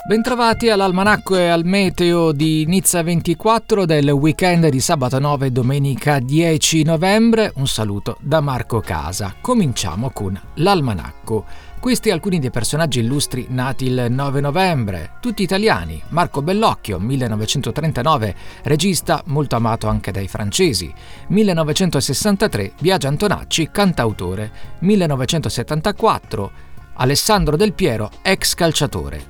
Bentrovati all'Almanacco e al Meteo di Nizza 24 del weekend di sabato 9 e domenica 10 novembre. Un saluto da Marco Casa. Cominciamo con l'Almanacco. Questi alcuni dei personaggi illustri nati il 9 novembre, tutti italiani. Marco Bellocchio, 1939, regista molto amato anche dai francesi. 1963, Biagio Antonacci, cantautore. 1974, Alessandro Del Piero, ex calciatore.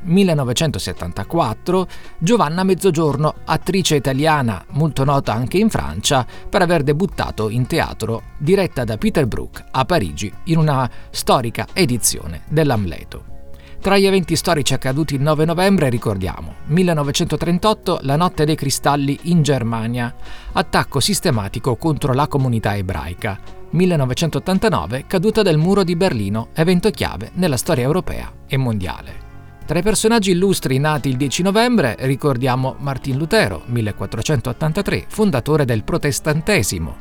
1974, Giovanna Mezzogiorno, attrice italiana molto nota anche in Francia per aver debuttato in teatro diretta da Peter Brook a Parigi in una storica edizione dell'Amleto. Tra gli eventi storici accaduti il 9 novembre ricordiamo 1938, la Notte dei Cristalli in Germania, attacco sistematico contro la comunità ebraica. 1989, caduta del muro di Berlino, evento chiave nella storia europea e mondiale. Tra i personaggi illustri nati il 10 novembre ricordiamo Martin Lutero, 1483, fondatore del protestantesimo.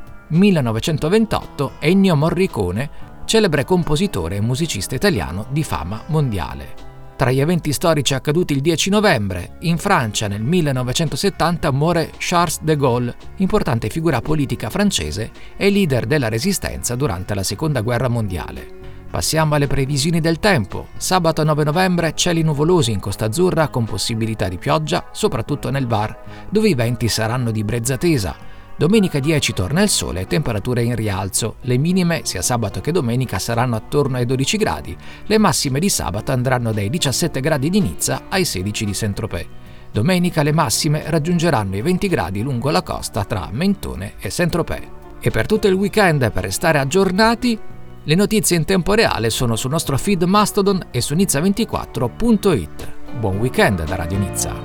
1928, Ennio Morricone, celebre compositore e musicista italiano di fama mondiale. Tra gli eventi storici accaduti il 10 novembre, in Francia nel 1970 muore Charles de Gaulle, importante figura politica francese e leader della resistenza durante la Seconda Guerra Mondiale. Passiamo alle previsioni del tempo. Sabato 9 novembre cieli nuvolosi in Costa Azzurra con possibilità di pioggia, soprattutto nel Var, dove i venti saranno di brezza tesa. Domenica 10 torna il sole e temperature in rialzo. Le minime sia sabato che domenica saranno attorno ai 12 gradi. Le massime di sabato andranno dai 17 gradi di Nizza ai 16 di Saint-Tropez. Domenica le massime raggiungeranno i 20 gradi lungo la costa tra Mentone e Saint-Tropez. E per tutto il weekend, per restare aggiornati, le notizie in tempo reale sono sul nostro feed Mastodon e su nizza24.it. Buon weekend da Radio Nizza.